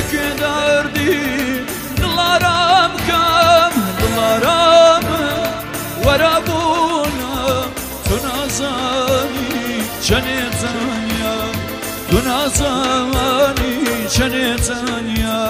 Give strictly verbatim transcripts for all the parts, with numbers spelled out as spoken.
لەکوێ دەردی دڵارام کەم دڵارام وەرە بوونە تۆ نازانی چەنێ تەنیا تۆ نازانی چەنێ تەنیا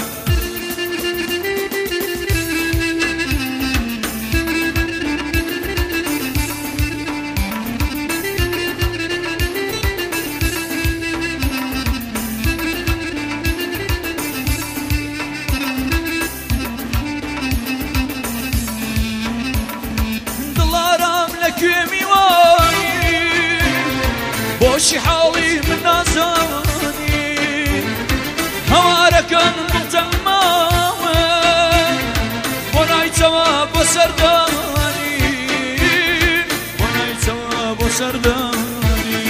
بۆشی حاڵی من نازانی هەوارەکان دڵتەماوە بۆ نایتەوە بۆ سەردانی بۆ نایتەوە بۆ سەردانی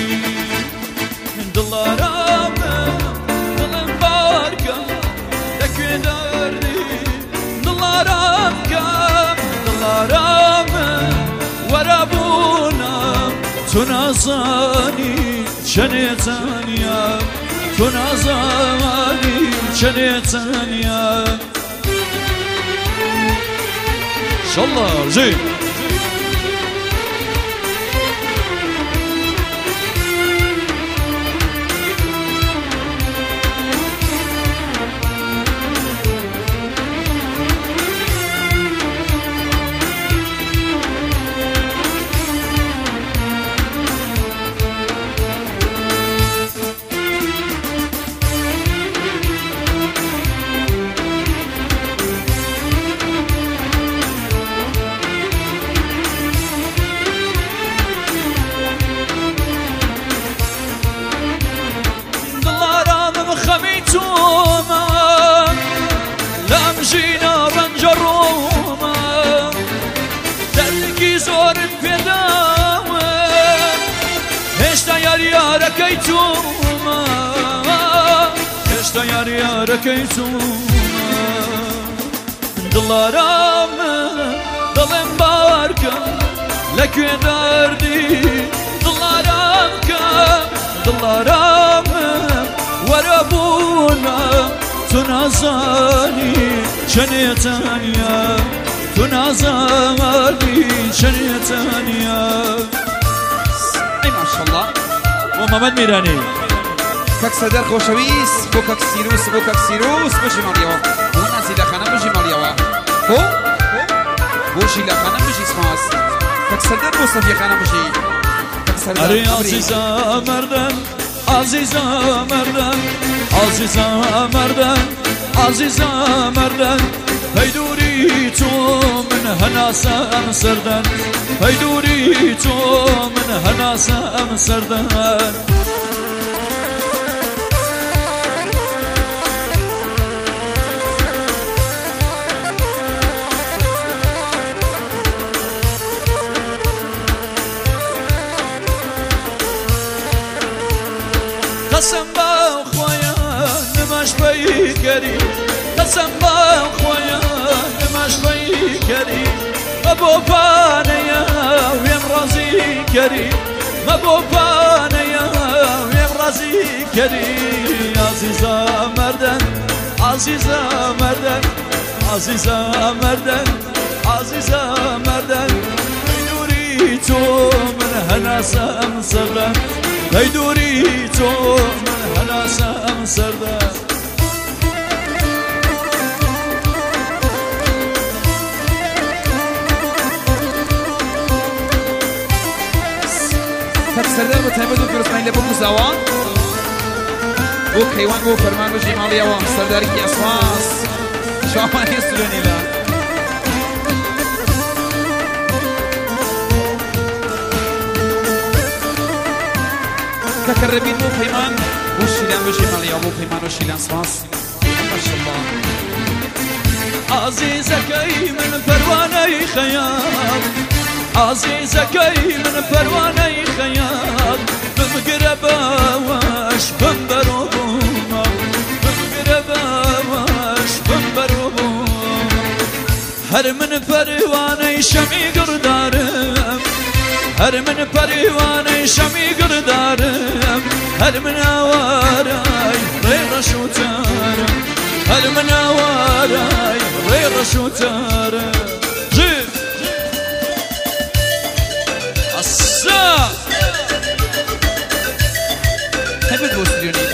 دڵارامە دڵم بارکە لەکوێ دەردی دڵارام کەم دڵارامە وەرە بوونم تو نازانی چنێ تەنیا تو نازانی چنێ تەنیا انشالله جي خميتوما لا مشينا بنجروما دلقي زور بفداوة هشتا يار يار كيتوما هشتا يار يار كيتوما دلارامة دلم باركا لكوي دردي دلارامكا دلارامة وربونا تنازاني شنيتانيا تنازاني شنيتانيا اي ما شاء الله ومحمد ميراني كاك صدر خوشويس بو كاك سيروس بو كاك سيروس بوشي ماليوا بو نازي لخانا بوشي ماليوا بو بوشي لخانا بوشي سماس كاك صدر بو صفي خانا بوشي كاك صدر اري عزيزة مردن عزيزة مردن عزيزة مردن عزيزة مردن هيدوري تو من هناسة سردن هيدوري تو من هناسة سردن قسم با خویا نماش بایی کری قسم با خویا نماش بایی کری مبو پانیا ویم رازی کری مبو پانیا ویم رازی کری عزیزا مردن عزیزا مردن عزیزا مردن عزیزا مردن هیدوری تو من هناسم سردن هيدوري تو من هلا سام سردا سردار بتهمدو فرسمين لبو مزاوان بو كيوان بو فرمان بجي مالي اوام سرداري كي اسواس شامان يسلوني لا كربين مو فيمان وشيلان بجي مالي ابو فيمان وشيلان اسواس ما شاء الله عزيزكي من پروانه خيال عزيزكي من پروانه خيال بمقربه واش بمبروبوما بمقربه واش بمبروبوما هر من پروانه شمي قردارم هر من پروانه شمي قردارم هر من آواراي ريض شوتارم المناوراي غير شوتارة جيب السا حبيت بوستريوني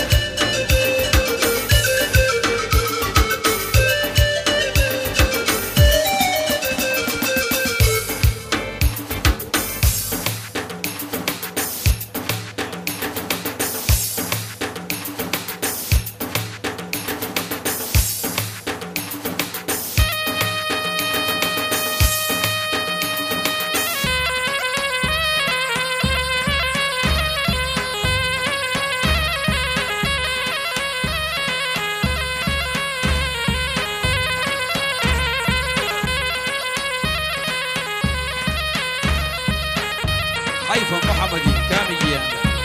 حيفا محمدي كاميجيا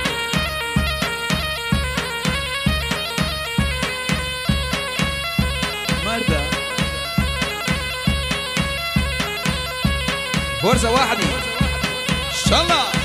مردة غرزة واحدة ان شاء الله.